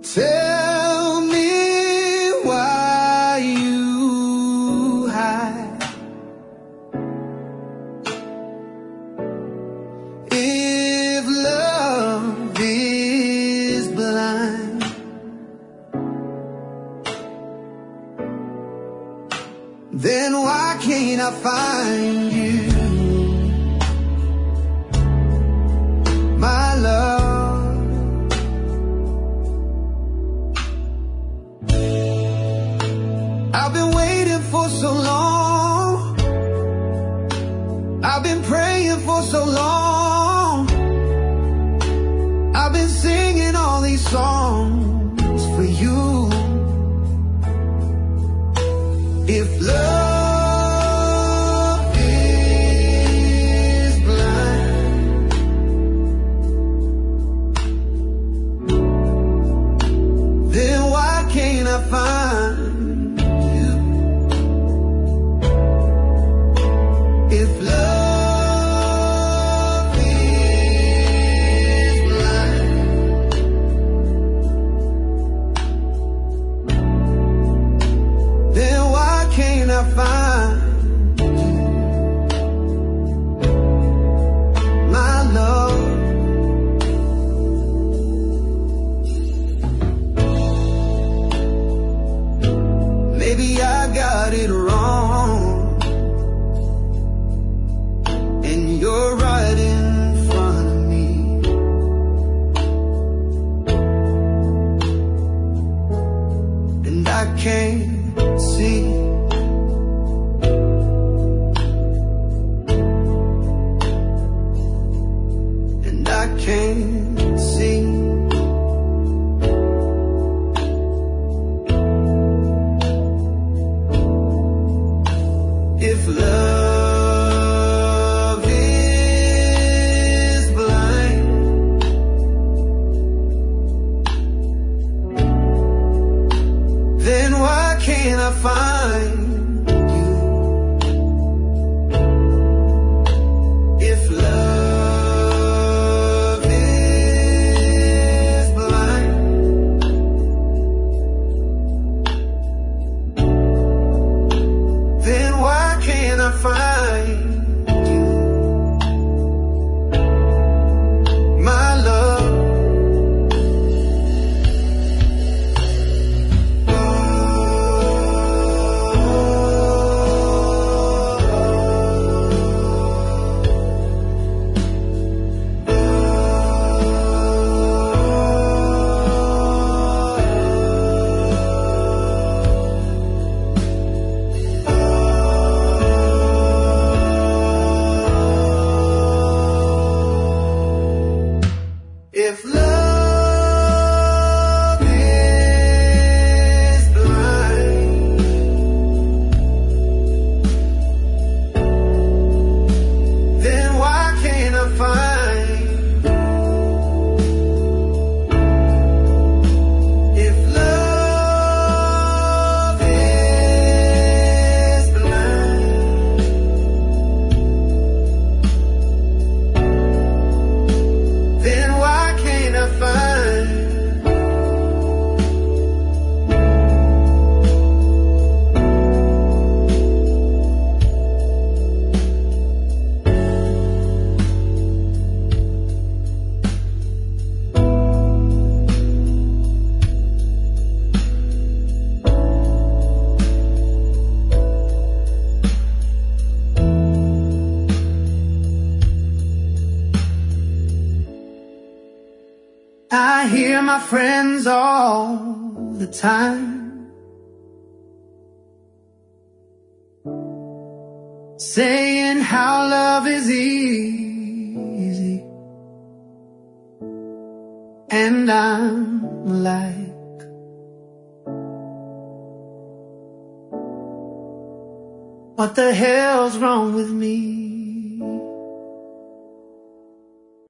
Tell me why you hide. If love is blind, then why can't I find you, my love? I've been waiting for so long, I've been praying for so long, I've been singing all these songs for you. If love is blind, then why can't I find you? If love is blind, then why can't I find you, my love? Maybe I got it wrong, and you're right in front of me. And I can't see. And I can't see. If love is blind, then why can't I find you? If love is blind, then why can't I find you, my love? If love is blind, then why can't I find? If love is blind, then why can't I find? I hear my friends all the time saying how love is easy, and I'm like, what the hell's wrong with me?